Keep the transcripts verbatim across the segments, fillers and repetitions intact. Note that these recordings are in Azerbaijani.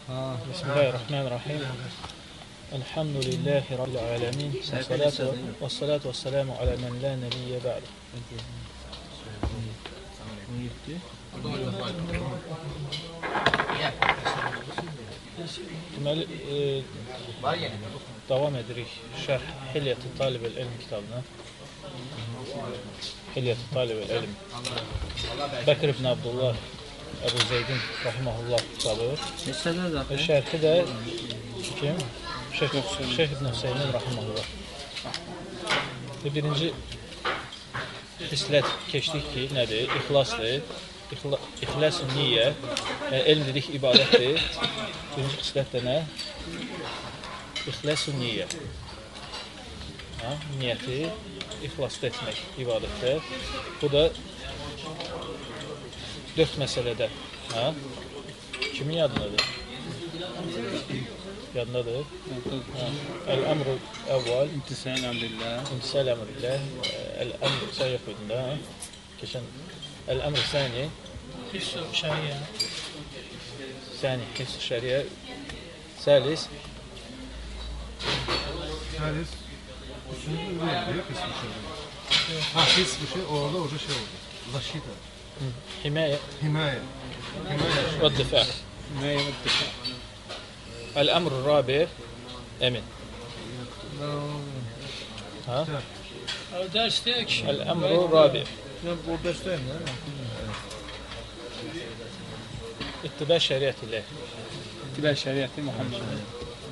Bismillahirrahmanirrahim. Elhamdülillahi Rabbil alemin. Və salatu və selamu alə mən la nebiyyə ba'd. Deməli, e, davam edirik şərh Hilyət-i Talib el-İlm kitabına. Hilyət-i Talib el-İlm. Bəkir ibn Abdullah Əbu Zeydin rahiməhullah kitabı. Və şərhi də kim? Şeyh, Şeyh ibn Hüseynin rahiməhullah. Və birinci xislət keçdik ki, nədir? İxlasdır. İxla, İxlas-ı niyyə. Yəni, elm dedik, ibadətdir. Birinci xislət də nə? İxlas-ı niyyə. Ha? Niyyəti ixlasda etmək ibadətdə. Bu da dörd məsələdə. Ha? Kimin yadındadır? Yadındadır? El-əmru əvvəl. İmtisal əmrillah. İmtisal əmrillah. El-əmru sən yox idin də. Keçən el-əmru səni. Hissu şəriyə. Səni, hissu şəriyə. Səlis. Səlis. Üçüncü ürün diyor, hissu şəriyə. Ha, hissu şey, orada orada şey oldu. Zaşida. Himayə. Himayə. Himayə. Və difa. Himayə və difa. El-əmru rabi. Əmin. Ha? Dərsdə ki. El-əmru rabi. Ben bu dersteyim ya. İttibə şəriət ilə. İttibə şəriəti Muhammed.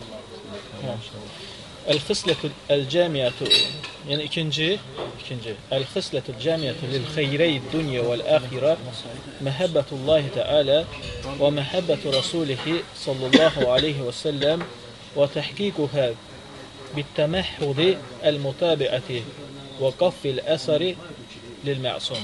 El-xislətul el-cəmiyyətu. Yəni ikinci, ikinci. El-xislətul cəmiyyətu lil-xeyrəyi dünya vəl-əxirə məhəbbətullahi Teala və məhəbbətu rasulihi sallallahu aleyhi və səlləm və təhqiquhə bit-təməhhudi el-mutabiəti və qaffil əsəri lil-mə'sum.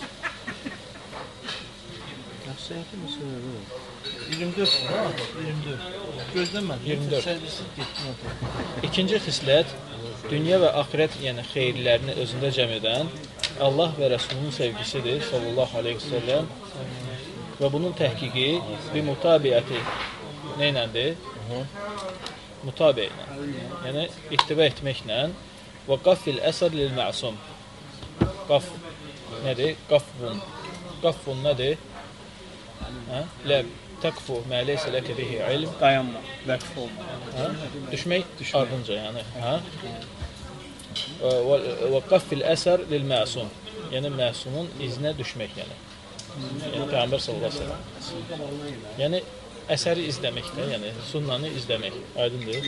iyirmi dört var. iyirmi dört. Gözləmədim. iyirmi dörd. Sərvisiz getdim. İkinci xislət, dünya və axirət, yəni xeyirlərini özündə cəm edən Allah və Rəsulunun sevgisidir, sallallahu aleyhi və səlləm. Və bunun təhqiqi bir mutabiəti nə iləndir? Mutabiə ilə. Yəni, ittibə etməklə və qaffil əsər lil-mə'sum. Qaf nədir? Qafvun. Qafvun nədir? Hə? Lə təqfu mə leysə ləkə bihi ilm. Dayanma, vəqf olma. Hə? Düşmək, ardınca, yəni. Hə? Və qaffil əsər lil-məsum. Yəni, məsumun izinə düşmək, yəni. Yəni, Peyğəmbər sallallahu aleyhi və səlləm. Yəni, əsəri izləməkdə, yəni, sunnanı izləmək. Aydındır.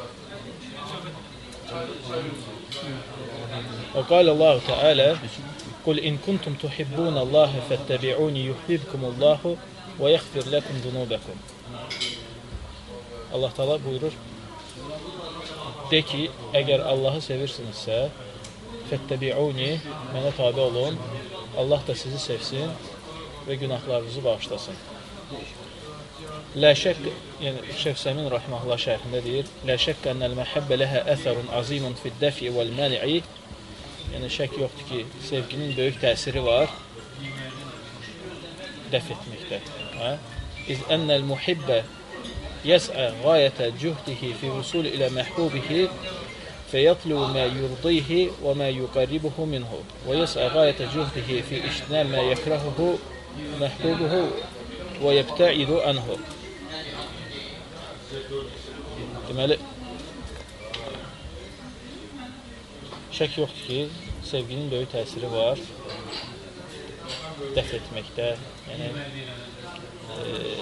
Və qalə Allah-u Teala Qul in kuntum tuhibbunallaha fattabi'uni yuhibbukumullahu və yəğfir ləkum zunubakum. Allah Teala buyurur, de ki, əgər Allahı sevirsinizsə, fəttəbi'uni, mənə tabi olun, Allah da sizi sevsin və günahlarınızı bağışlasın. Lə şək, yəni Şeyx Səmin rahiməhullah şərhində deyir, lə şək ənəl məhəbbə ləhə əthərun azimun fiddəfi vəl-məni'i. Yəni, şək yoxdur ki, sevginin böyük təsiri var dəf etməkdə. İz ənəl muhibbə yəs'ə qayətə cühdihi fi vusul ilə məhbubihi fəyətlu mə yurdihi və mə yuqarribuhu minhu və yəs'ə qayətə cühdihi fi iştinəl mə yəkrahuhu məhbubuhu və yəbtəidu anhu. Deməli, şək yoxdur ki, sevginin böyük təsiri var dəf etməkdə, yəni, e,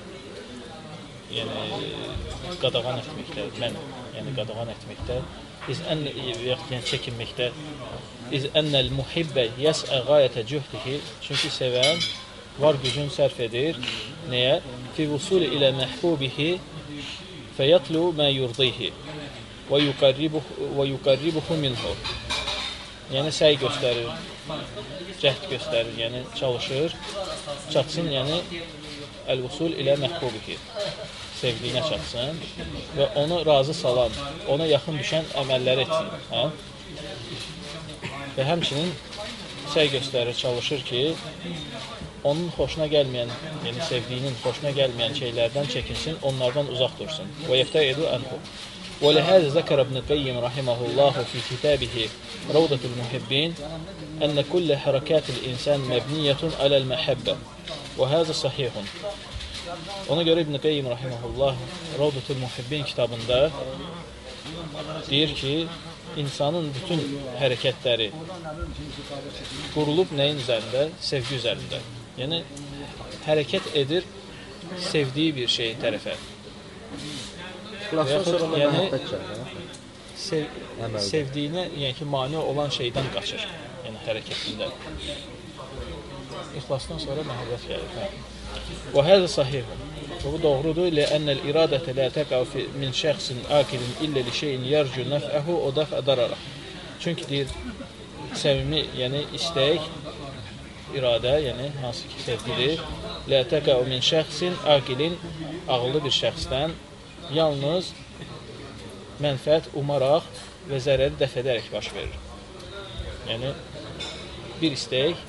yəni qadağan etməkdə, mən, yəni qadağan etməkdə, iz ən, yəni çəkinməkdə, iz ənəl muhibbə yəs'ə qayətə cühdihi, çünki sevən var gücün sərf edir, nəyə? Fi vusuli ilə məhbubihi fəyətlu mə yurdihi və yuqarribuhu minhu. Yəni, səy göstərir, cəhd göstərir, yəni çalışır, çatsın, yəni əl-vusul ilə məhbubihi, sevdiyinə çatsın və onu razı salan, ona yaxın düşən əməlləri etsin. Hə? Və həmçinin səy göstərir, çalışır ki, onun xoşuna gəlməyən, yəni sevdiyinin xoşuna gəlməyən şeylərdən çəkinsin, onlardan uzaq dursun. Və yəftəidu anhu. Və lihəzə zəkər İbn Qayyim rahimehullah fi kitabihi Ravdatul Muhibbin ən kullu hərəkətil insan məbniyyətun aləl məhəbbə. Və həzə sahihun. Ona görə İbn Qayyim rahimehullah Ravdatul Muhibbin kitabında deyir ki, insanın bütün hərəkətləri qurulub nəyin üzərində? Sevgi üzərində. Yəni, hərəkət edir sevdiyi bir şeyin tərəfə. Yaxud, yəni, sev, sevdiyinə, yəni ki, mani olan şeydən qaçır. Yəni, hərəkətində. İxlasdan sonra məhəbbət gəlir. Və həzə sahihun. Bu doğrudur. Ləənnəl iradətə lə təqəv min şəxsin akilin illə li şeyin yərcü nəfəhu o dəfə dararaq. Çünki deyir, səmimi, yəni istək, iradə, yəni hansı ki sevgidir, lə təqəv min şəxsin akilin ağıllı bir şəxsdən yalnız mənfəət umaraq və zərəri dəf edərək baş verir. Yəni, bir istək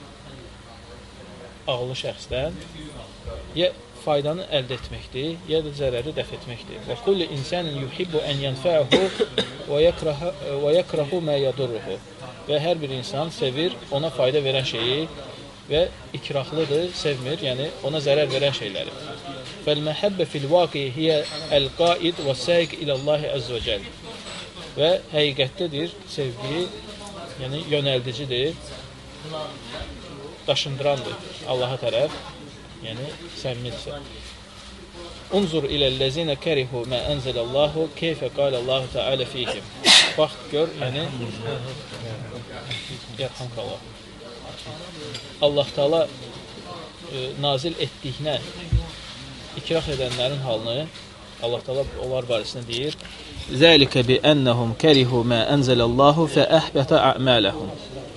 ağıllı şəxsdən ya faydanı əldə etməkdir, ya da zərəri dəf etməkdir. Və kulli insanın yuhibbu ən yənfəəhu və yakrahu mə yadurruhu. Və hər bir insan sevir ona fayda verən şeyi və ikrahlıdır, sevmir, yəni ona zərər verən şeyləri. Fəl-məhəbbə fil-vaqi hiyə əl-qaid və səiq iləllahi əzzə və cəl. Və həqiqətdədir, sevgi, yəni yönəldicidir, daşındırandır Allaha tərəf, yəni səmimidirsə. Unzur iləl-ləzinə kərihu mə ənzəlallahu keyfə qaləallahu təalə fihim. Bax, gör, yəni yərhamqallah. Allah Teala e, nazil etdiyinə ikrah edənlərin halını Allah Teala onlar barəsində deyir. Zəlikə bi ennəhum kərihu mə ənzəlallahu fə əhbətə a'mələhum.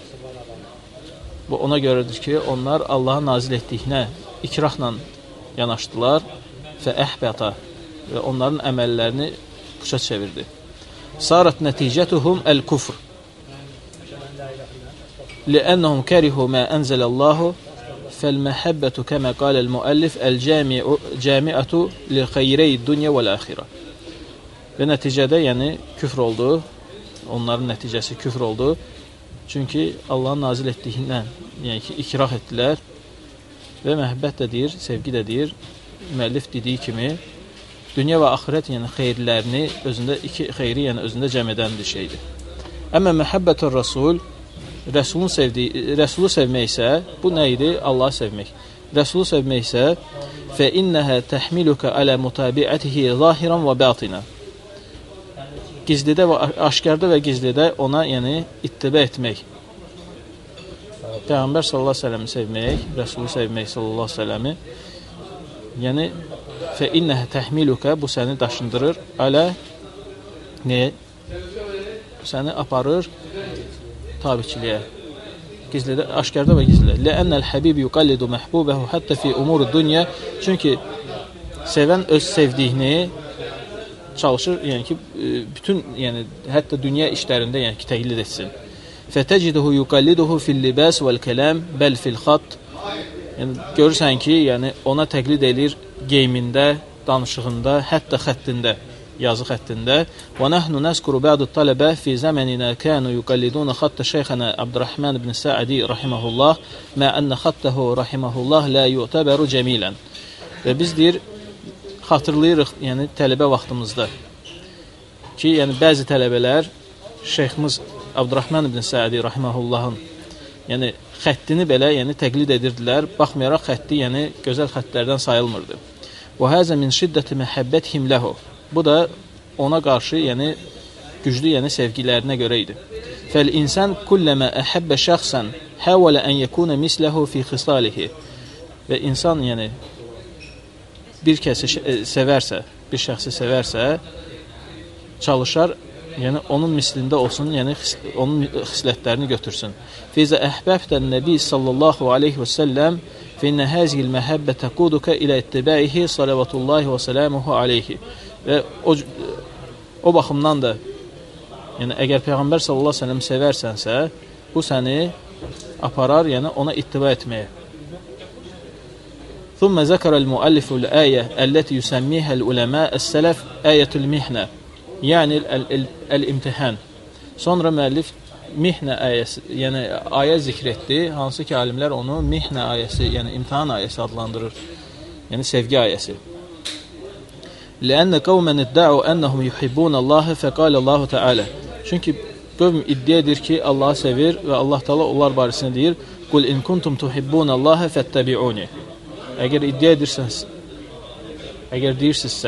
Bu ona görədir ki, onlar Allahın nazil etdiyinə ikrahla yanaşdılar və əhbəta və onların əməllərini puça çevirdi. Sarat nəticətuhum əl-kufr li'annahum karihu ma anzalallahu fəl-məhəbbətu kəmə qaləl müəllif əl-cəmiətu li-xeyrəy dunya vəl-əxirə. Və nəticədə, yəni küfr oldu, onların nəticəsi küfr oldu. Çünki Allahın nazil etdiyindən, yəni ki, ikrah etdilər və məhəbbət də deyir, sevgi də deyir, müəllif dediyi kimi, dünya və axirət, yəni xeyirlərini özündə, iki xeyri, yəni özündə cəm edən bir şeydir. Əmmə məhəbbətür Rasul, Rəsulun sevdiyi, Rəsulu sevmək isə, bu nə idi? Allahı sevmək. Rəsulu sevmək isə, fə innəhə təhmiluka alə mutabiətihi zahiran və batinə. Gizlidə və aşkarda və gizlidə ona, yəni, ittibə etmək. Peyğəmbər sallallahu əleyhi və səlləmi sevmək, Rəsulu sevmək sallallahu əleyhi və səlləmi, yəni, fə innəhə təhmiluka, bu səni daşındırır, alə, nə? Səni aparır tabiçiliyə. Gizlidə, aşkarda və gizlidə. Ləənnəl həbib yuqallidu məhbubəhu həttə fi umuru dünya. Çünki sevən öz sevdiyini çalışır, yəni ki, bütün, yəni, hətta dünya işlərində, yəni ki, təqlid etsin. Fətəciduhu yuqalliduhu fil-libas vəl-kələm bəl fil-xat. Yəni, görürsən ki, yəni, ona təqlid edir geyimində, danışığında, hətta xəttində, yazı xəttində. Və nəhnu nəskuru bə'du tələbə fi zəməninə kənu yuqalliduna xattə şeyxənə Abdurrahman ibn Səadi rahiməhullah mə ənə xattəhu rahiməhullah lə yu'təbəru cəmilən. Və biz deyir, xatırlayırıq, yəni tələbə vaxtımızda ki, yəni bəzi tələbələr şeyximiz Abdurrahman ibn Səadi rahiməhullahın yəni xəttini belə, yəni təqlid edirdilər. Baxmayaraq xətti, yəni gözəl xəttlərdən sayılmırdı. Və həzə min şiddəti məhəbbətihim ləhu. Bu da ona qarşı, yəni güclü, yəni sevgilərinə görə idi. Fəl insan kulləmə əhəbbə şəxsən həvələ ən yəkuna misləhu fi xisalihi. Və insan, yəni bir kəsi sevərsə, bir şəxsi sevərsə, çalışar, yəni onun mislində olsun, yəni onun xislətlərini götürsün. Fizə əhbəbdən Nəbi sallallahu aleyhi və səlləm fəinnə həzihil məhəbbə təquduka ilə ittibəihi salavatullahi və sələmuhu aleyhi. Və o, o baxımdan da, yəni əgər Peyğəmbər sallallahu aleyhi və səlləm sevərsənsə, bu səni aparar, yəni ona ittiba etməyə. ثم ذكر المؤلف الآية التي يسميها العلماء السلف آية المحنة يعني الامtihan. Sonra müəllif mihnə ayəsi, yəni ayə zikr etdi, hansı ki alimlər onu mihnə ayəsi, yəni imtihan ayəsi adlandırır. Yəni sevgi ayəsi. لأن قوما ادعوا أنهم يحبون الله فقال الله تعالى. Çünki qövm iddia edir ki Allahı sevir və Allah Taala onlar barəsində deyir: "Qul in kuntum tuhibbunallaha fattabi'uni." Əgər iddia edirsiniz, əgər deyirsinizsə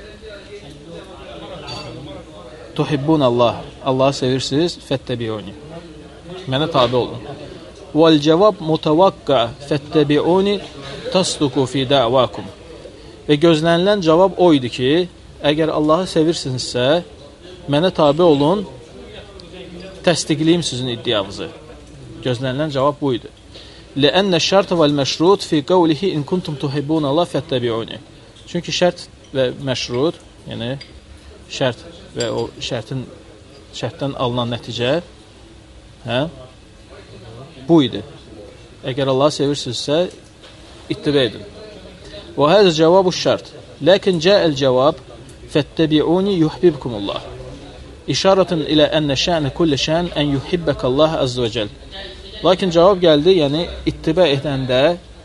tuhibbunallah, Allahı sevirsiniz, fattabi'uni. Mənə tabe olun. Vel cevab mutavakka fattabi'uni tasduku fi da'vakum. Və gözlənilən cavab o idi ki, əgər Allahı sevirsinizsə, mənə tabe olun, təsdiqləyim sizin iddianızı. Gözlənilən cavab bu idi. Ləənnə şərt vəl məşrut fi qavlihi in kuntum tuhibbunallah fattabi'uni. Çünki şərt və məşrut, yəni şərt və o şərtin şərtdən alınan nəticə, hə? Bu idi. Əgər Allahı sevirsinizsə, ittibə edin. Və həzə cəvabu şərt. Lakin cəəl cavab fattabi'uni yuhibbukumullah. İşarətən ilə ənə şə'nə kulli şən ən yuhibbəkallah azza və cəl. Lakin cavab gəldi, yəni ittibə edəndə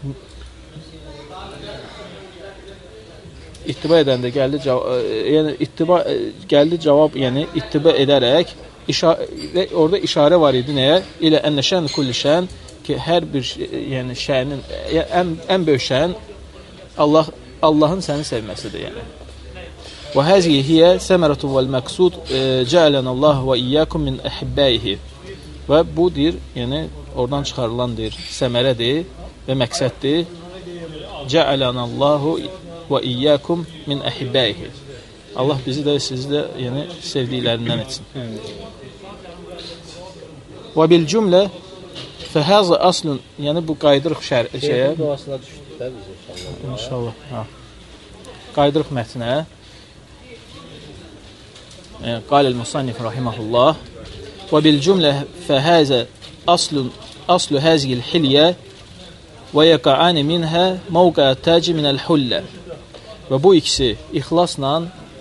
ittiba edəndə gəldi cavab, yəni ittiba gəldi cavab, yəni ittiba edərək işarə, orada işarə var idi nəyə? İlə ənə şən kulli şən ki hər bir yəni şənin ən ən böyük şən Allah Allahın səni sevməsidir, yəni. Və həzihi hiyə səməratu vəl məqsud cəalanallahu və iyyakum min ahibbaihi. Və bu deyir, yəni oradan çıxarılan deyir, səmərədir və məqsəddir. Cəalanallahu və iyyakum min ahibbaihi. Allah bizi də sizi də yəni sevdiklərindən etsin. Və bil cümlə fəhəzə aslun, yəni bu qaydırıq şər şeyə. Duasına düşdük də biz inşallah. İnşallah. Ha. Qaydırıq mətnə. Qal el-musannif rahimehullah və bil cümlə fəhəzə aslun aslu həzil hilyə və yaqa'ani minhə mawqa taci min el-hullə. Və bu ikisi ixlasla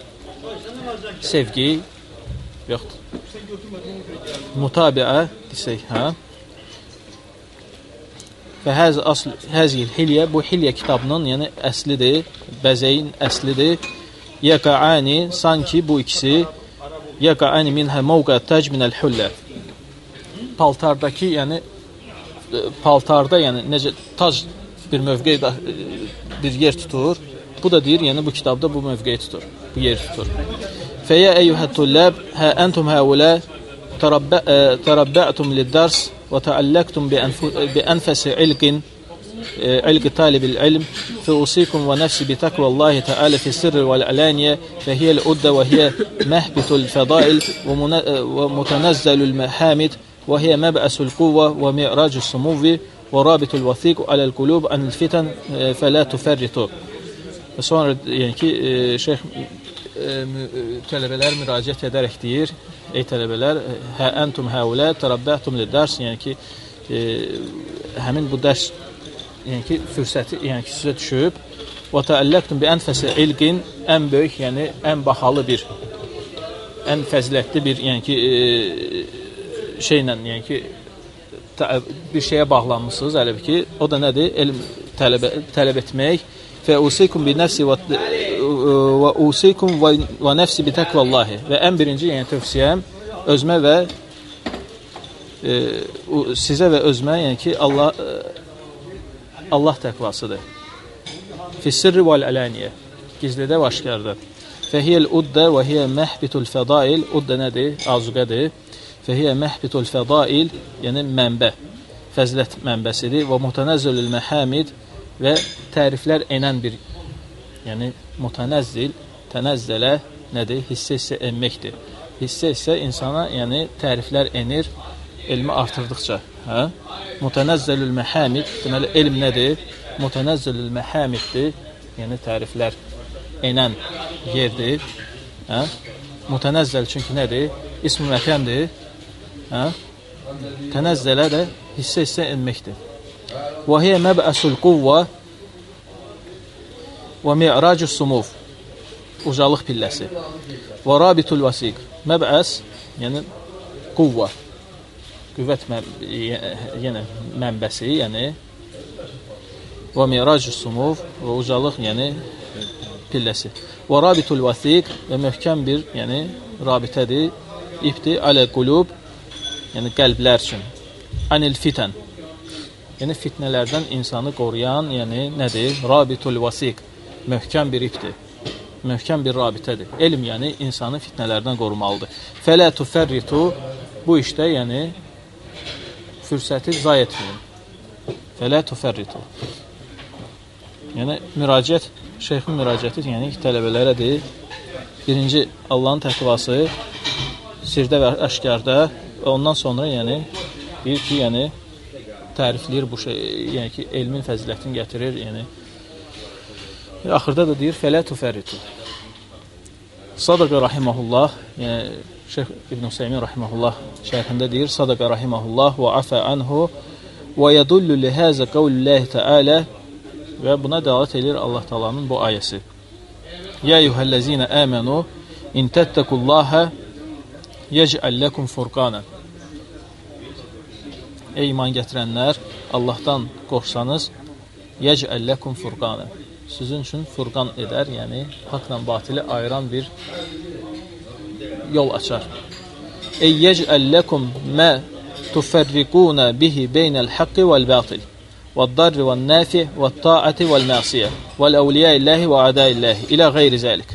sevgi yoxdur. Mutabiə desək, hə? Və həz asl həzil hilyə, bu hilyə kitabının, yəni əslidir, bəzəyin əslidir. Yaqa'ani, sanki bu ikisi yaqa'ani minhə mawqa tac min el-hullə. Paltardakı, yəni paltarda, yəni necə tac bir mövqedə bir yer tutur. Bu da deyir, yəni bu kitabda bu mövqeyi tutur, bu yer tutur. Fəyə əyyuhət tullab, hə əntum həulə tərəbbə'tum lid-dərs və təəlləktum bi ənfəsi ilqin, ilqi talibil ilm, fəusikum və nəfsi bi təqvallahi təalə fi sirri vəl-əlaniyə, fəhiyəl uddə və hiyə məhbitul fədail və mütənəzzəlül məhamid və hiyə məbəsul quvvə və mi'racus sumuvvi və rabitul vəthiq aləl qulub anil fitən fələ tufərritu. Və sonra yəni ki, şeyx tələbələr müraciət edərək deyir, ey tələbələr, hə əntum həulə tərəbbəhtum lid-dərs, yəni ki, e, həmin bu dərs yəni ki, fürsəti yəni ki, sizə düşüb və təəlləktum bi ənfəsi ilqin, ən böyük, yəni ən bahalı bir, ən fəzilətli bir yəni ki, e, şeylə, yəni ki, bir şeyə bağlanmışsınız, ələb ki, o da nədir? Elm tələb, tələb etmək. Fəusikum bi nəfsi və usikum və nəfsi bi təqvallahi. Və ən birinci, yəni tövsiyəm, özmə və e, sizə və özmə, yəni ki, Allah, e, Allah təqvasıdır. Fissirri vəl-əlaniyə. Gizlidə və aşkarda. Fəhiyəl uddə və hiyə məhbitul fədail. Uddə nədir? Azuqədir. Fəhiyyə məhbitul fədail, yəni mənbə, fəzilət mənbəsidir. Və mütənəzzülül məhamid və təriflər enən bir, yəni mütənəzzil, tənəzzələ nədir? Hissə isə enməkdir. Hissə isə insana, yəni təriflər enir, elmi artırdıqca. Hə? Mütənəzzəlül məhamid, deməli, elm nədir? Mütənəzzəlül məhamiddir, yəni təriflər enən yerdir. Hə? Mütənəzzəl çünki nədir? İsm-i məkəndir. Hə? Tənəzzələ də hissə isə enməkdir. Və hiyə məbəsul quvva, və mi'racus sumuf, ucalıq pilləsi. Və rabitul vasiq, məbəs, yəni quvva, qüvvət yenə mənbəsi, yəni və mi'racus sumuf, və ucalıq, yəni pilləsi. Və rabitul vasiq, və möhkəm bir, yəni rabitədir, ipdir, alə qulub, yəni qəlblər üçün. Anil fitən, yəni fitnələrdən insanı qoruyan, yəni nədir? Rabitul vasiq, möhkəm bir ipdir, möhkəm bir rabitədir. Elm, yəni insanı fitnələrdən qorumalıdır. Fələ tufərritu, bu işdə, yəni fürsəti zay etməyin. Fələ tufərritu. Yəni müraciət, şeyxin müraciəti, yəni tələbələrədir. Birinci, Allahın təqvası, sirdə və əşkarda, və ondan sonra, yəni deyir ki, yəni tərifləyir bu şey, yəni ki, elmin fəzilətini gətirir, yəni axırda da deyir, fələ tufərritu. Sadaqa rahiməhullah, yəni Şeyx İbn Hüseymin rahiməhullah şərhində deyir, Sadaqa rahiməhullah və afə anhu və yədullu lihəzə qavlulləhi təalə, və buna dəlalət edir Allah Taala'nın bu ayəsi. Ya eyyuhəl-ləzinə əmənu in təttəqullahə yec'al lakum furqana. Ey iman gətirənlər, Allahdan qorxsanız, yec'al lakum furqana. Sizin üçün furqan edər, yəni haqla batili ayıran bir yol açar. Ey yec'al lakum ma tufarriquna bihi beynəl haqqi vəl batil. وَالضَّرِّ وَالنَّافِعِ وَالطَّاعَةِ وَالْمَعْصِيَةِ وَالْأَوْلِيَاءِ اللّٰهِ وَعَدَاءِ اللّٰهِ ilə qeyri zəlik.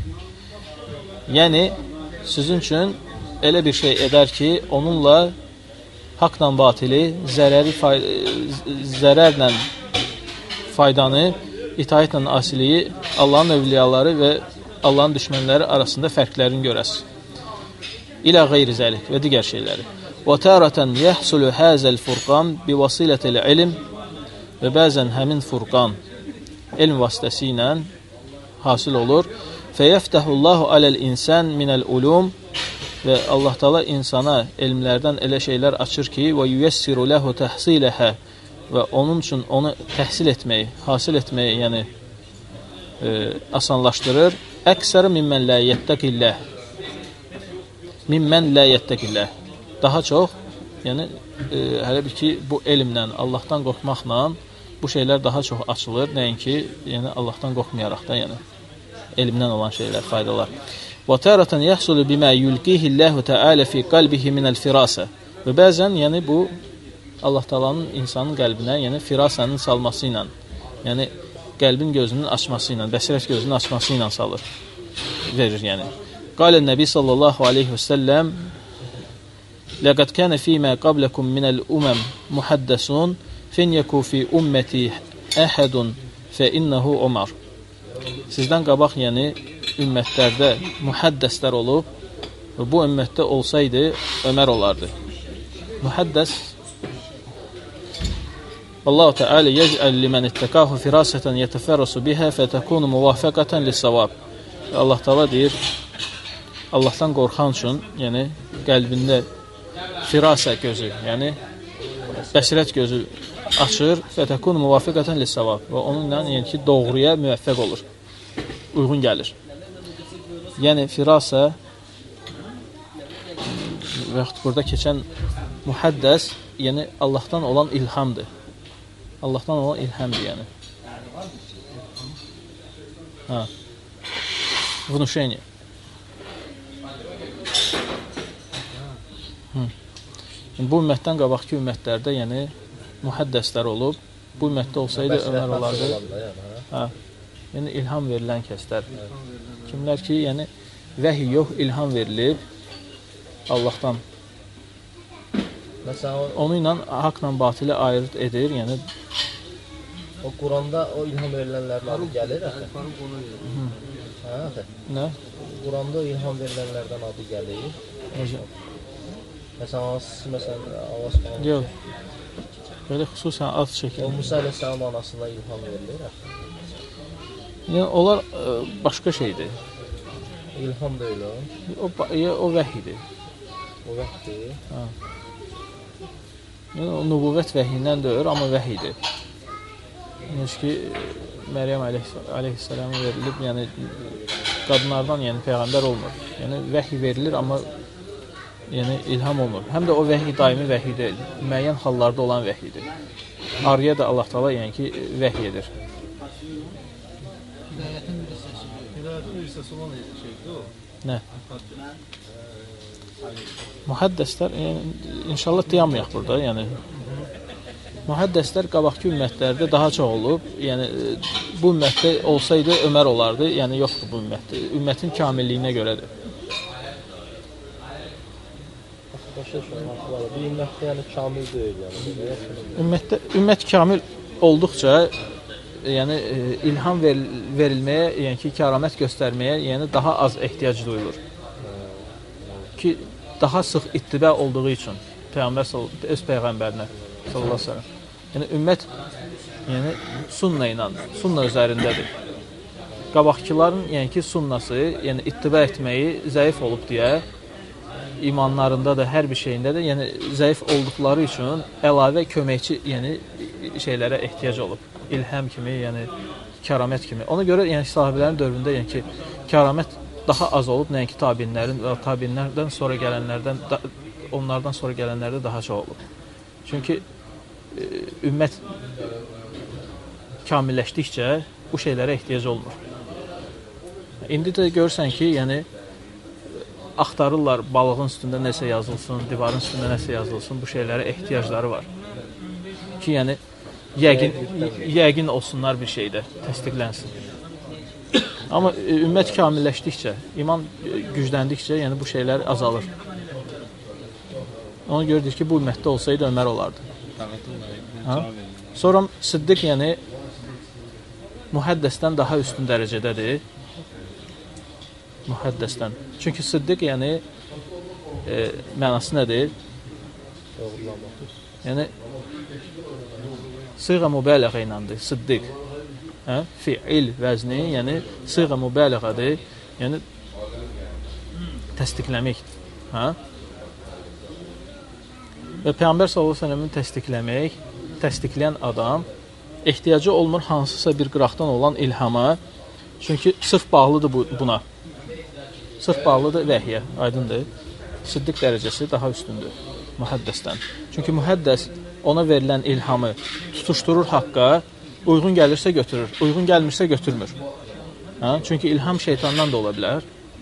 Yəni, sizin üçün elə bir şey edər ki, onunla haqla batili, zərəri, zərərlə faydanı, itaətlə asiliyi, Allahın övliyaları və Allahın düşmənləri arasında fərqlərini görəsiz. İlə qeyri zəlik və digər şeyləri. وَتَارَةً يَحْسُلُ هَذَا الْفُرْقَانِ بِوَسِيلَةِ الْعِلْمِ. Və bəzən həmin furqan elm vasitəsi ilə hasil olur. Fəyəftəhullahu aləl-insən minəl-ulum, və Allah Taala insana elmlərdən elə şeylər açır ki, və yüyəssiru ləhu təhsiləhə, və onun üçün onu təhsil etməyi, hasil etməyi, yəni e, asanlaşdırır. Əksərə mimmən lə yəttəqilləh, mimmən lə yəttəqilləh, daha çox, yəni e, hələ bir ki, bu elmlə, Allahdan qorxmaqla bu şeylər daha çox açılır, nəinki, yəni Allahdan qorxmayaraq da, yəni elmdən olan şeylər, faydalar. Və tərətən yəhsulu bimə yulqihilləhu təalə fi qalbihi minəl firasə. Və bəzən, yəni bu Allah Taala'nın insanın qəlbinə, yəni firasənin salması ilə, yəni qəlbin gözünün açması ilə, bəsirət gözünün açması ilə salır, verir, yəni. Qalən Nəbi sallallahu aleyhi və səlləm, لقد كان فيما قبلكم من الأمم محدثون فإن يكن في أمتي أحد فإنه عمر. Sizdən qabaq, yəni ümmətlərdə muhaddəslər olub, və bu ümmətdə olsaydı Ömər olardı. Muhaddəs Allah Teala yec'al limen ittaqahu firasatan yeteferasu biha fetekunu muvafaqatan lis-savab. Allah Teala deyir, Allahdan qorxan üçün, yəni qəlbində firasə gözü, yəni bəsirət gözü açır, fətəkun müvafiqətən lis-savab, və onunla yəni ki, doğruya müvəffəq olur, uyğun gəlir. Yəni firasə və yaxud burada keçən muhaddəs, yəni Allahdan olan ilhamdır. Allahdan olan ilhamdır, yəni. Ha. Vnuşeni. Hı. Bu ümmətdən qabaqki ümmətlərdə, yəni muhaddəslər olub, bu ümmətdə olsaydı Ömər olardı. Hə. Yəni ilham verilən kəslər. Kimlər ki, yəni vəhiy yox, ilham verilib Allahdan. Məsələn, onu ilə haqla batili ayırt edir, yəni o Quranda o ilham verilənlərin adı gəlir axı. Hə, axı. Nə? Quranda o ilham verilənlərdən adı gəlir. Necə? Məsələn, məsələn, Allah Subhanahu. Yox. Belə xüsusən ad çəkilir. O Musa əleyhissalam anasına ilham verilir axı. Yəni onlar ə, başqa şeydir. İlham da elə. O ya, o vəhidir. O vəhdir. Hə. Yəni o nübüvvət vəhiyindən deyir, amma vəhidir. Yəni ki, Məryəm əleyhissalama verilib, yəni qadınlardan, yəni peyğəmbər olmur. Yəni vəhy verilir, amma yəni ilham olmur. Həm də o vəhy daimi vəhy deyil, müəyyən hallarda olan vəhyidir. Arıya da Allah Taala yəni ki vəhy edir. Hidayətin bir hissəsi. Hidayətin bir hissəsi olan şeydir o. Nə? Muhaddəslər, yəni, inşallah dayanmayaq burada, yəni muhaddəslər qabaqki ümmətlərdə daha çox olub. Yəni bu ümmətdə olsaydı Ömər olardı, yəni yoxdur bu ümmətdə. Ümmətin kamilliyinə görədir. Başa düşürəm, bu ümmətdə yəni kamil deyil, yəni. Ümmətdə ümmət kamil olduqca, yəni ilham verilməyə, yəni ki, kəramət göstərməyə, yəni daha az ehtiyac duyulur. Ki daha sıx ittiba olduğu üçün Peyğəmbər öz peyğəmbərinə sallallahu əleyhi və səlləm. Yəni ümmət yəni sunna ilə, sunna üzərindədir. Qabaqçıların yəni ki sunnası, yəni ittiba etməyi zəif olub deyə imanlarında da hər bir şeyində də yəni zəif olduqları üçün əlavə köməkçi yəni şeylərə ehtiyac olub. İlham kimi, yəni kəramət kimi. Ona görə yəni sahabələrin dövründə yəni ki kəramət daha az olub, nəinki tabinlərin və tabinlərdən sonra gələnlərdən da, onlardan sonra gələnlərdə daha çox olub. Çünki e, ümmət kamilləşdikcə bu şeylərə ehtiyac olmur. İndi də görürsən ki, yəni axtarırlar balığın üstündə nəsə yazılsın, divarın üstündə nəsə yazılsın, bu şeylərə ehtiyacları var. Ki, yəni yəqin, yəqin olsunlar bir şeydə, təsdiqlənsin. Amma ümmət kamilləşdikcə, iman gücləndikcə, yəni bu şeylər azalır. Ona görürük ki, bu ümmətdə olsaydı Ömər olardı. Ha? Sonra Siddiq, yəni mühəddəsdən daha üstün dərəcədədir. Mühəddəsdən. Çünki Siddiq, yəni e, mənası nədir? Yəni sıyğa mübələğə inandır, Siddiq. Hə? Fiil vəzni, yəni sıyğa mübələğədir. Yəni təsdiqləmək. Hə? Və Peyğəmbər sallallahu əleyhi və səlləmin təsdiqləmək, təsdiqləyən adam ehtiyacı olmur hansısa bir qıraqdan olan ilhama. Çünki sırf bağlıdır bu, buna. Sırf bağlıdır vəhyə, aydındır. Siddiq dərəcəsi daha üstündür mühəddəsdən. Çünki mühəddəs ona verilən ilhamı tutuşdurur haqqa, uyğun gəlirsə götürür, uyğun gəlmirsə götürmür. Ha? Çünki ilham şeytandan da ola bilər.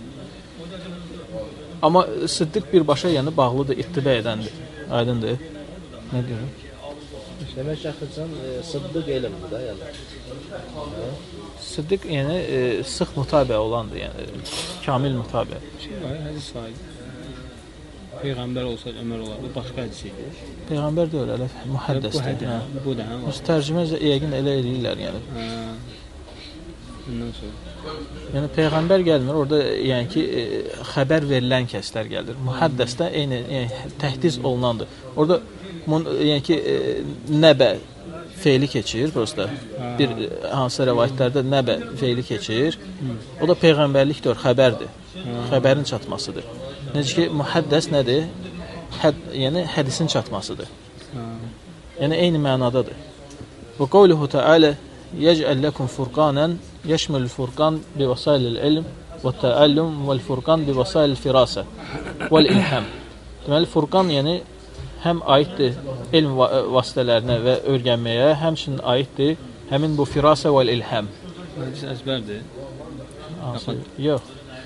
Amma Siddiq birbaşa yəni bağlıdır, ittiba edəndir. Aydındır. Nə deyirəm? Demək ki, axırcan Siddiq elmdir də, yəni. Siddiq yəni e, sıx mütabə olandır, yəni kamil mütabə. Şey var, hədis var. Peyğəmbər olsa Ömər olardı, başqa hədis idi. Peyğəmbər də elə mühəddəsdir. Bu, hə, bu da hə. Biz tərcümə yəqin elə eləyirlər, yəni. Hə. Bundan sonra. Yəni Peyğəmbər gəlmir, orada yəni ki e, xəbər verilən kəslər gəlir. Mühəddəsdə eyni yəni təhdiz olunandır. Orada yəni ki e, nəbə feili keçir prosta. Bir hansı rivayətlərdə nəbə feili keçir. O da peyğəmbərlikdir, xəbərdir. Xəbərin çatmasıdır. Necə ki mühəddəs nədir? Həd, yəni hədisin çatmasıdır. Yəni eyni mənadadır. Və qawluhu ta'ala yec'al lakum furqanan yashmul furqan bi wasailil ilm və ta'allum vel furqan bi wasailil firasa vel ilham. Deməli furqan yəni həm aiddir elm vasitələrinə və öyrənməyə, həmçinin aiddir həmin bu firasa və ilham. Hədis əzbərdir. Yox.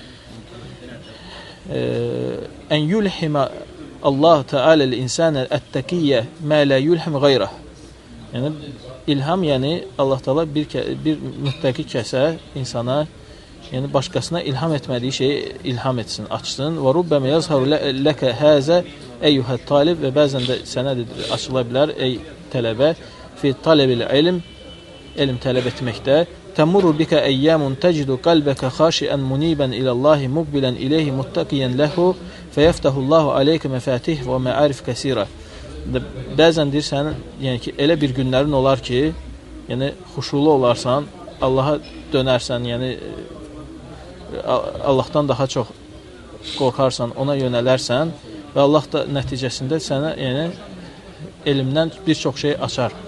Ən yulhima Allah Teala l-insana ət-taqiyyə mə la yulhim qayrah. Yəni ilham yəni Allah Teala bir bir müttəqi kəsə insana yəni başqasına ilham etmədiyi şeyi ilham etsin, açsın. Və rubbama yazharu laka haza eyyuhat talib və bəzən də sənə açıla bilər ey tələbə fi talebil ilm elm tələb etməkdə təmurru bika ayyamun tajidu qalbaka xashian muniban ila Allah muqbilan ilayhi muttaqiyan lahu feyaftahu Allahu alayka mafatih və ma'arif kasira. Bəzən deyirsən, yəni ki elə bir günlərin olar ki, yəni xuşulu olarsan, Allaha dönərsən, yəni Allahdan daha çox qorxarsan, ona yönələrsən və Allah da nəticəsində sənə yəni elmdən bir çox şey açar.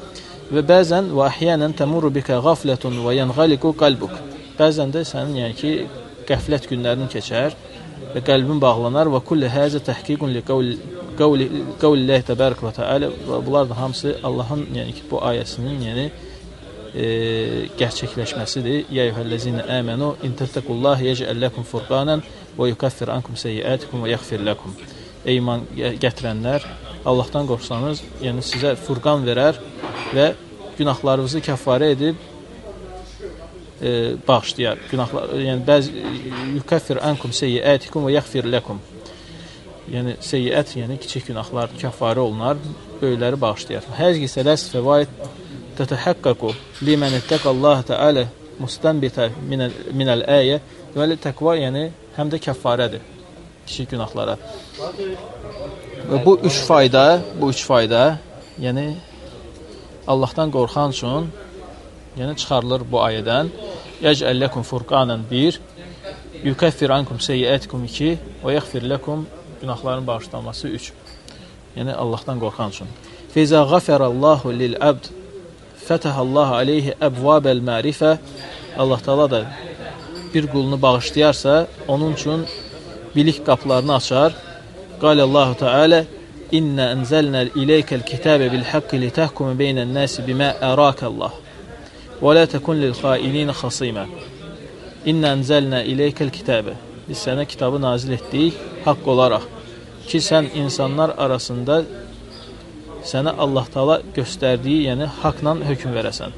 və bəzən və əhyənən təmurru bikə qaflətun və yənğaliqu qalbuk. Bəzən də sənin yəni ki, qəflət günlərin keçər və qəlbin bağlanar və kulli həzə təhqiqun li qavlillahi təbarək və teala. Və bunlar da hamısı Allahın yəni ki, bu ayəsinin yəni e, gerçəkləşməsidir. Ya eyyuhəllezine amenu in tettaqullaha yec'al lakum furqanan və yukaffir ankum seyyiatikum və yaghfir lakum. Ey iman gətirənlər, Allahdan qorxsanız, yəni sizə furqan verər və günahlarınızı kəffarə edib e, bağışlayar. Günahlar, yəni bəzi yukaffir ankum seyyiatikum və yaghfir lakum. Yəni seyyiət, yəni kiçik günahlar kəffarə olunar, böyükləri bağışlayar. Həzqi sələs fəvaid tətəhəqqaqu limen ittaqallaha təala mustanbita minəl ayə. Deməli təqva yəni həm də kəffarədir kiçik günahlara. Və bu üç fayda, bu üç fayda, yəni Allahdan qorxan üçün yəni çıxarılır bu ayədən. Yec'al lakum furqanan bir, yukaffir ankum seyyiatikum iki və yaghfir lakum, günahların bağışlanması üç. Yəni Allahdan qorxan üçün. Fəizə ğafərallahu lil-abd fətəhallahu aleyhi əbvabel mərifə. Allah Taala da bir qulunu bağışlayarsa, onun üçün bilik qapılarını açar. Qalallahu Teala İnna enzelna ileykel kitabe bil haqqi litahkuma beynen nasi bima arakallah və la takun lil xainin xasima. İnna enzelna ileykel kitabe. Biz sənə kitabı nazil etdik haqq olaraq ki sən insanlar arasında sənə Allah Taala göstərdiyi, yəni haqla hökm verəsən.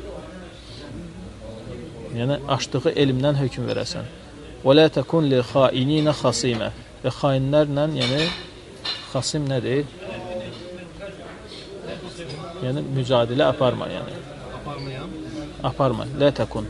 Yəni açdığı elmdən hökm verəsən. Və la takun lil xainin xasima. Və xainlərlə, yəni xasim nədir? Yəni mücadilə aparma, yəni. Aparmayan. Aparma. La takun.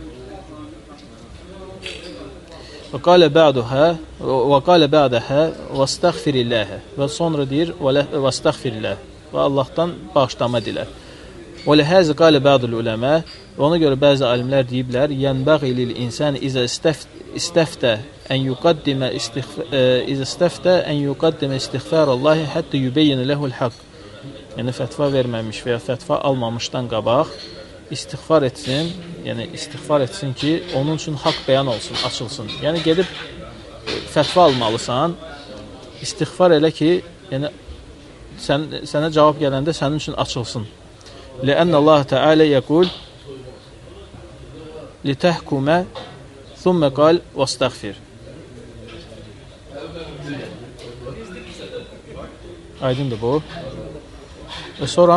Və qalə ba'daha və qalə ba'daha vəstəğfirillah. Və sonra deyir vəstəğfirillah. Və Allahdan bağışlama dilər. Və ləhəzə qalə ba'dul uləmə. Ona görə bəzi alimlər deyiblər, yənbəği lil insan izə istəftə ən yuqaddimə izə istəftə ən yuqaddimə istiğfarallahi hətta yubeyyinə ləhul haqq. Yəni fətva verməmiş və ya fətva almamışdan qabaq istiğfar etsin, yəni istiğfar etsin ki, onun üçün haqq bəyan olsun, açılsın. Yəni gedib fətva almalısan, istiğfar elə ki, yəni sən, sənə cavab gələndə sənin üçün açılsın. Ləənnə Allah Teala yəqul litəhkumə thumma qal vəstəğfir. Aydındır bu. Və sonra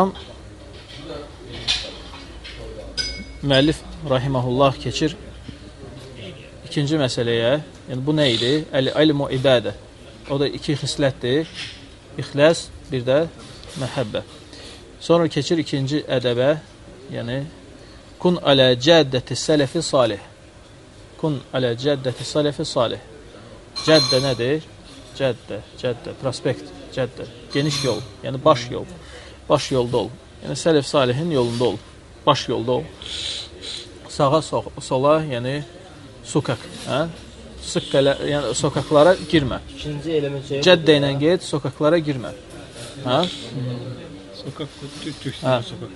müəllif rahiməhullah keçir ikinci məsələyə. Yəni bu nə idi? Əl-ilmu ibadə. O da iki xislətdir. İxlas, bir də məhəbbə. Sonra keçir ikinci ədəbə. Yəni kun alə cəddəti sələfi salih. Kun alə cəddəti sələfi salih. Cəddə nədir? Cəddə, cəddə, prospekt, cəddə. Geniş yol, yəni baş yol. Baş yolda ol. Yəni sələf salihin yolunda ol. Baş yolda ol. Sağa, sola, yəni sokak, hə? Sıqqələ, yəni sokaklara girmə. İkinci element şey. Cəddə ilə get, sokaklara girmə. Hə? Sokak, tüksünə sokak.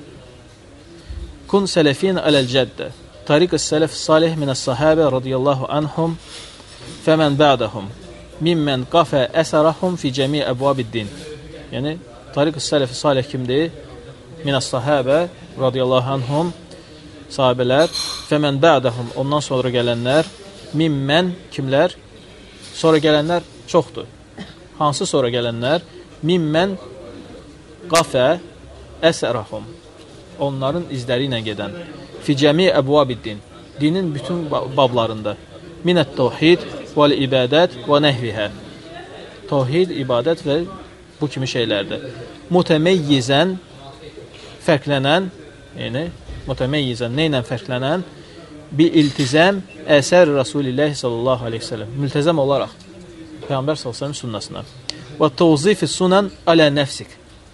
Kun sələfin aləl cəddə. Tariq-ı sələf salih minəs sahabə radiyallahu anhum fəmən ba'dahum mimmən qafə əsərəhum fi cəmi əbvabid-din. Yəni, tariq-ı sələf salih kimdir? Minəs sahabə radiyallahu anhum sahabələr fəmən ba'dahum ondan sonra gələnlər mimmən kimlər? Sonra gələnlər çoxdur. Hansı sonra gələnlər? Mimmən qafə əsərəhum onların izləri ilə gedən fi cəmi əbvabid-din dinin bütün bablarında minət təvhid və ibadət və nəhvihə təvhid, ibadət və bu kimi şeylərdir. Mütəməyyizən fərqlənən, yəni mütəməyyizən nə ilə fərqlənən? Bi iltizam əsər Rasulillah sallallahu aleyhi ve sellem. Mültəzəm olaraq Peyğəmbər sallallahu aleyhi ve sellem sünnəsinə. Və təvzifi sunan alə nəfsik.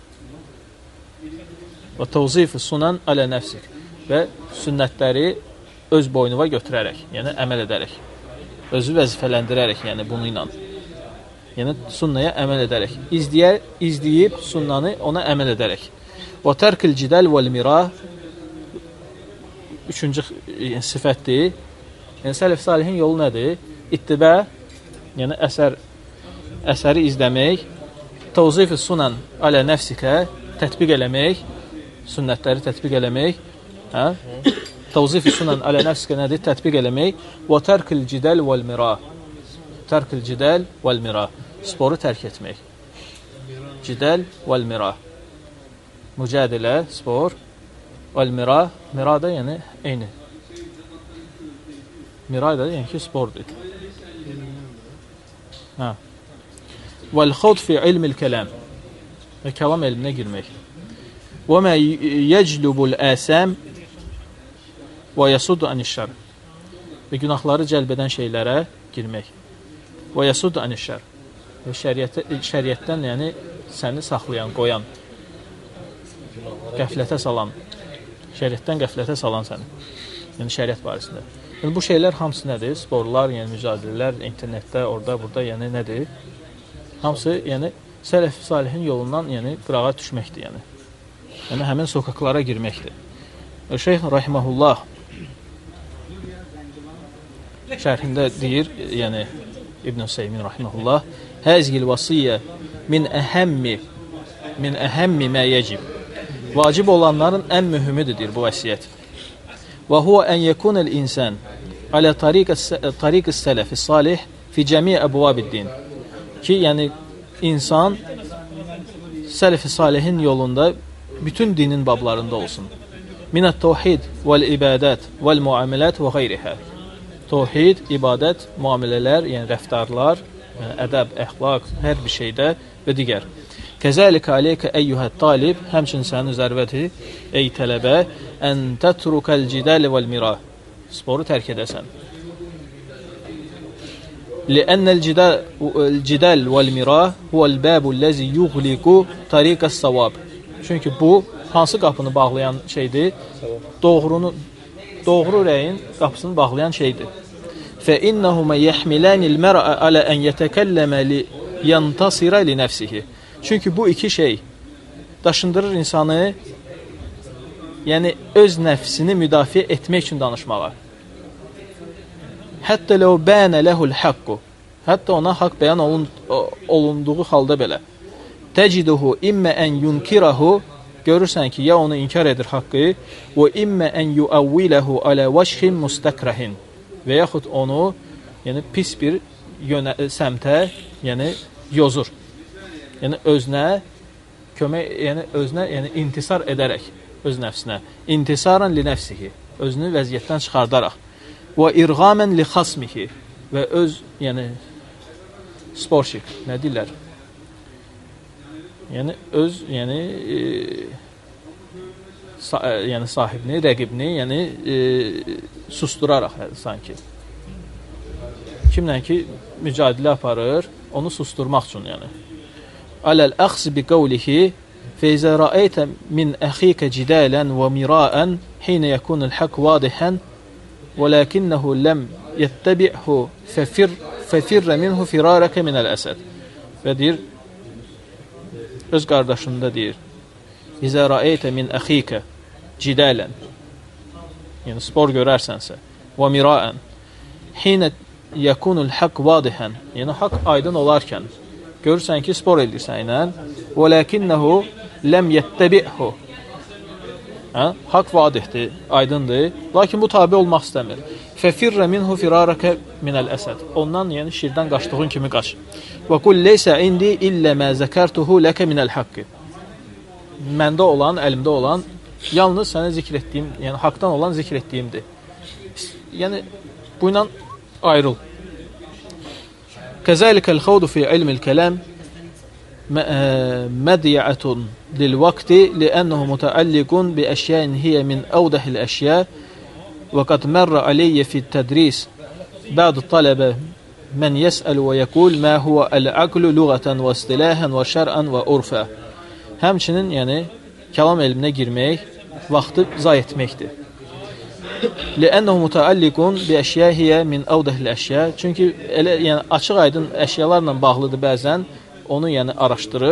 Və təvzifi sunan alə nəfsik. Və sünnətləri öz boynuna götürərək, yəni əməl edərək. Özü vəzifələndirərək, yəni bunu ilə. Yəni sünnəyə əməl edərək. İzləyə, izləyib sünnanı ona əməl edərək. Və tərkil cidəl vəl mirah üçüncü yəni, sifətdir. Yəni, sələf salihin yolu nədir? İttibə, yəni əsər, əsəri izləmək, təvzif-i sunan alə nəfsikə, tətbiq eləmək, sünnətləri tətbiq eləmək, hə? Təvzif-i sunan alə nəfsikə nədir? Tətbiq eləmək, və tərkil cidəl vəl-mira, tərkil cidəl vəl-mira, sporu tərk etmək. Cidəl vəl-mira, mücadilə, spor, vəl-mira, mira da yəni eyni. Mira da yəni ki, spordur. Hə. Vəl-xawd fi ilmil kələm, və kəlam elminə girmək. Və mə yəclubul əsəm və yasuddu anişşər, və günahları cəlb edən şeylərə girmək. Və yasuddu anişşər, və şəriətdən yəni səni saxlayan, qoyan, qəflətə salan, şəriətdən qəflətə salan səni, yəni şəriət barəsində. Yəni, bu şeylər hamısı nədir? Sporlar, yəni mücadilələr, internetdə, orada, burada, yəni nədir? Hamısı, yəni, sələf salihin yolundan, yəni, qırağa düşməkdir, yəni. Yəni, həmin sokaklara girməkdir. Şeyx Rahiməhullah şərhində deyir, yəni, İbn Hüseymin Rahiməhullah, həzgil vasiyyə min əhəmmi, min əhəmmi mə yəcib. Vacib olanların ən mühümüdür, deyir bu vəsiyyət. Və huvə ən yəkunəl insan alə tariq-i sələf-i salih fi cəmi əbvabid-din. Ki, yəni, insan sələf-i salihin yolunda bütün dinin bablarında olsun. Minət təvhid vəl-ibadət vəl-muamilət və qeyrihə. Təvhid, ibadət, muamilələr, yəni rəftarlar, yəni ədəb, əxlaq, hər bir şeydə və digər. Kəzəlikə aleykə əyyuhət talib, həmçinin sənin üzərvəti, ey tələbə, ən tətrukəl cidəli vəl-mira, sporu tərk edəsən. Liənnəl cidəl vəl-mira huvəl-bəbu ləzi yuğliqu tariqəs savab. Çünki bu, hansı qapını bağlayan şeydir? Doğrunu, doğru rəyin qapısını bağlayan şeydir. فَإِنَّهُمَ يَحْمِلَانِ الْمَرْءَ عَلَى أَنْ يَتَكَلَّمَ لِيَنْتَصِرَ لِنَفْسِهِ. Çünki bu iki şey daşındırır insanı, yəni öz nəfsini müdafiə etmək üçün danışmağa. Hətta ləv bənə ləhul haqqu. Hətta ona haqq bəyan olun, olunduğu halda belə. Təciduhu immə ən yunkirahu, görürsən ki, ya onu inkar edir haqqı, və immə ən yuavviləhu alə vəşhin müstəkrahin, və yaxud onu, yəni pis bir yönə, səmtə, yəni yozur. Yəni özünə kömək, yəni özünə, yəni intisar edərək öz nəfsinə, intisaran li nəfsihi, özünü vəziyyətdən çıxardaraq, və irğamən li xasmihi, və öz, yəni sporşik, nə deyirlər? Yəni öz, yəni e, sa yəni sahibini, rəqibini, yəni e, susturaraq sanki. Kimlə ki mücadilə aparır, onu susturmaq üçün, yəni. Aləl əxsi bi qavlihi feyzə rəəytə min əxikə cidələn və mirəən hinə yəkunul haqq vadihən və ləkinnəhu ləm yəttəbi'hu fəfirrə minhu firarəkə minəl əsəd. Və deyir, öz qardaşında deyir, İzə rəəytə min əxikə cidələn, yəni spor görərsənsə, və mirəən hinə yəkunul haqq vadihən, yəni haqq aydın olarkən, görürsən ki, spor edirsən ilə, və ləkinnəhu ləm yəttəbi'hu, haqq vadihdir, aydındır, lakin bu tabi olmaq istəmir. Fəfirrə minhu firarəkə minəl əsəd, ondan, yəni şirdən qaçdığın kimi qaç. Və qul leysə indi illə mə zəkərtuhu ləkə minəl haqqı. Məndə olan, əlimdə olan, yalnız sənə zikr etdiyim, yəni haqdan olan zikr etdiyimdir. Yəni, bu ilə ayrıl. Kəzəlikəl xavdu fi ilmil kələm mədiyyətun lil vaqti liənnəhu mütəəlliqun bi əşyəyin hiyə min əvdəhil əşyə və qad mərrə aleyyə fi tədris bə'd tələbə mən yəsəl və yəqul mə huvə əl-əqlu lüğətən və istiləhən və şərən və urfə. Həmçinin, yəni, kəlam elminə girmək, vaxtı zay etməkdir. Liənnəhu mütəəlliqun bi əşyəhiyə min əvdəhil əşyə. Çünki elə, yəni, açıq aydın əşyalarla bağlıdır bəzən, onu yəni araşdırır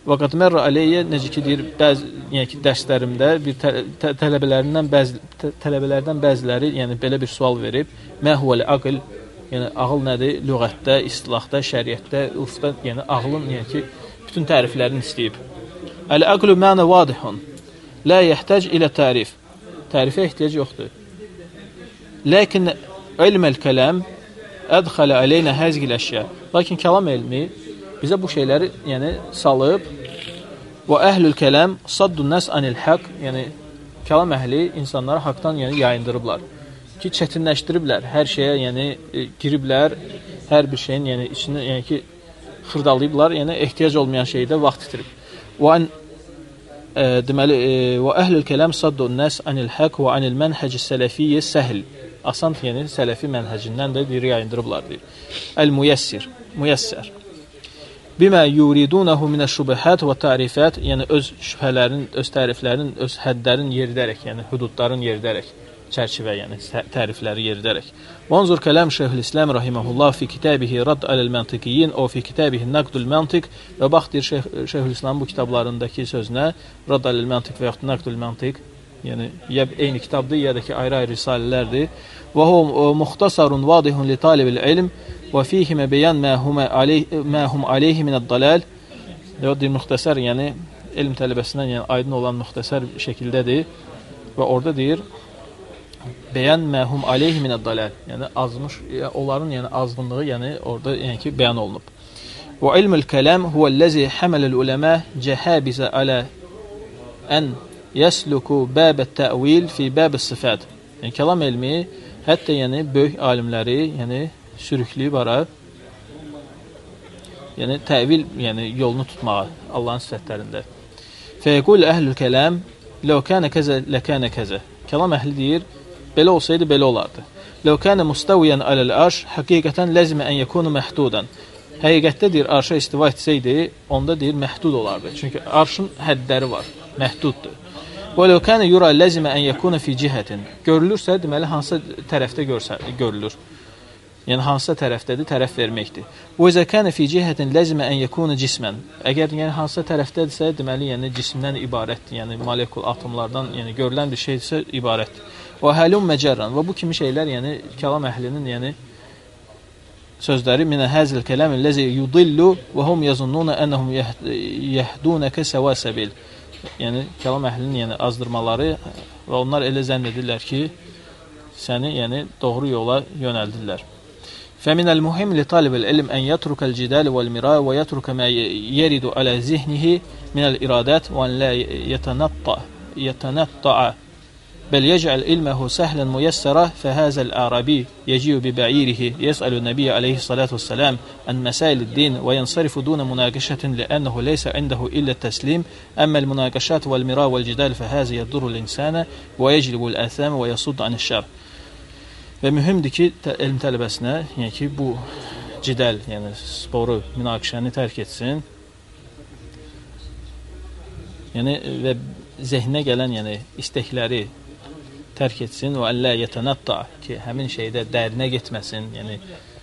Və qad mərra aleyyə, necə ki deyir, bəzi yəni ki dərslərimdə bir tə tə tələbələrindən bəzi tə tələbələrdən bəziləri yəni belə bir sual verib. Mə huvel aql, yəni ağıl nədir? Lüğətdə, istilahda, şəriətdə, urfda, yəni ağlın yəni ki bütün təriflərini istəyib. Əl-aqlu məna vadihun. La yəhtac ilə tərif. Tərifə ehtiyac yoxdur. Lakin ilmul kəlam ədxələ aleynə həzgil əşya. Lakin kəlam elmi bizə bu şeyləri yəni salıb və əhlül kəlam saddun nas anil haqq, yəni kəlam əhli insanları haqdan yəni yayındırıblar ki, çətinləşdiriblər, hər şeyə yəni e, giriblər, hər bir şeyin yəni içini yəni ki xırdalayıblar, yəni ehtiyac olmayan şeydə vaxt itirib. Və an e, deməli e, və əhlül kəlam saddun nas anil haqq və anil mənhec sələfiyyə səhl. Asan yəni sələfi mənhəcindən də deyir yayındırıblar deyir. Əl-müyəssir, müyəssər. Bimə yuridunahu minəş-şubuhat və tərifat, yəni öz şübhələrin, öz təriflərin, öz həddlərin yeridərək, yəni hududların yeridərək, çərçivə, yəni tərifləri yeridərək. Vanzur kəlam Şeyxülislam rahimehullah fi kitabihi Radd aləl-Mantiqiyyin o fi kitabihi Naqdul Mantiq və bax deyir Şeyx Şeyxülislam bu kitablarındakı sözünə Radd aləl-Mantiq və yaxud Naqdul Mantiq, yəni ya eyni kitabdır, ya da ki ayrı-ayrı risalələrdir. Və hu muxtasarun vadihun li talibil ilm və fihi mə beyan mə hum aleyhi minəd-dalal. Deyir, müxtəsər, yəni elm tələbəsindən yəni aydın olan müxtəsər şəkildədir və orada deyir beyan mə hum aleyhi minəd-dalal. Yəni azmış, onların yəni azğınlığı yəni orada yəni ki bəyan olunub. Və ilmul kəlam huvəl-ləzi hamaləl uləma cəhabizə alə ən yəsluku bəbət təvil fi bəbət sifat. Yəni kəlam elmi hətta yəni böyük alimləri yəni sürükləyib ara, yəni təvil yəni yolunu tutmağa Allahın sifətlərində. Fəyəqul əhlül kəlam ləv kənə kəzə ləkənə kəzə. Kəlam əhli deyir, belə olsaydı belə olardı. Ləv kənə mustaviyən aləl arş həqiqətən ləzmə ən yəkunu məhdudan. Həqiqətdə deyir, arşa istiva etsəydi, onda deyir məhdud olardı. Çünki arşın həddləri var, məhduddur. Və ləv kənə yura ləzmə ən yəkunu fi cihətin. Görülürsə, deməli hansı tərəfdə görsə, görülür. Yəni hansısa tərəfdədir, tərəf verməkdir. Və izə kənə fi cihətin ləzmə ən yəkunu cismən. Əgər yəni hansısa tərəfdədirsə, deməli yəni cismdən ibarətdir. Yəni molekul, atomlardan yəni görülən bir şeydirsə ibarətdir. Və həlum məcərran. Və bu kimi şeylər yəni kəlam əhlinin yəni sözləri minə həzil kəlam ləzi yudillu və hum yazunnuna ennəhum yahdunaka sawa sabil. Yəni kəlam əhlinin yəni azdırmaları və onlar elə zənn edirlər ki, səni yəni doğru yola yönəldirlər. فمن المهم لطالب العلم أن يترك الجدال والمراء ويترك ما يرد على ذهنه من الإرادات وأن لا يتنطع يتنطع بل يجعل علمه سهلا ميسرا. فهذا الأعرابي يجيء ببعيره يسأل النبي عليه الصلاة والسلام عن مسائل الدين وينصرف دون مناقشة لأنه ليس عنده إلا التسليم. أما المناقشات والمراء والجدال فهذا يضر الإنسان ويجلب الآثام ويصد عن الشر. Və mühümdür ki, elm tələbəsinə, yəni ki, bu cidəl, yəni sporu, münaqişəni tərk etsin. Yəni və zehninə gələn, yəni istəkləri tərk etsin və əllə yətənətta ki, həmin şeydə dərinə getməsin, yəni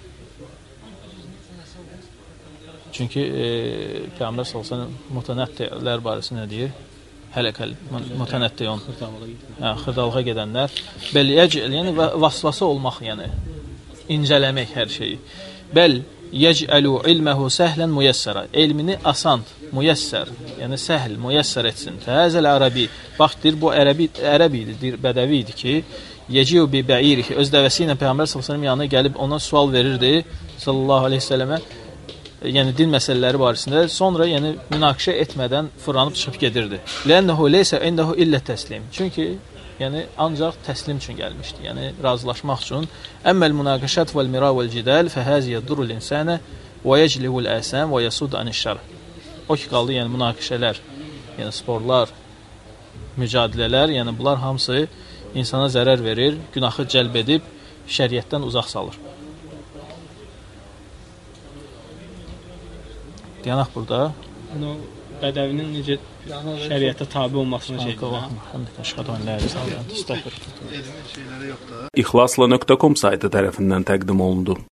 çünki e, Peyğəmbər sallallahu əleyhi və səlləm mutanəttilər barəsində nə deyir? Hələkəl, mütənəttiyon, hə, xırdalığa gedənlər, bəl yəcəl, yəni vasvası olmaq, yəni incələmək hər şeyi. Bəl yəcəlu ilməhu səhlən müyəssərə, elmini asan, müyəssər, yəni səhl, müyəssər etsin. Fəhəzəl ərəbi, bax, deyir, bu ərəbi, ərəbi idi, deyir, bədəvi idi ki, yeciu bi bəirihi, öz dəvəsi ilə Peyğəmbər sallallahu əleyhi və səlləm yanına gəlib ona sual verirdi, sallallahu əleyhi və səlləmə, yəni din məsələləri barəsində, sonra yəni münaqişə etmədən fırlanıb çıxıb gedirdi. Lənnəhu leysə indəhu illə təslim. Çünki yəni ancaq təslim üçün gəlmişdi, yəni razılaşmaq üçün. Əmməl münaqişət vəl mira vəl cidal fəhəzi yadurul insana və yeclihul asam və yasud anişşər. O ki qaldı, yəni münaqişələr, yəni sporlar, mücadilələr, yəni bunlar hamısı insana zərər verir, günahı cəlb edib şəriətdən uzaq salır. Dayanaq burada. O bədəvinin necə şəriətə tabe olmasını şeydir. İxlasla nöqtə com saytı tərəfindən təqdim olundu.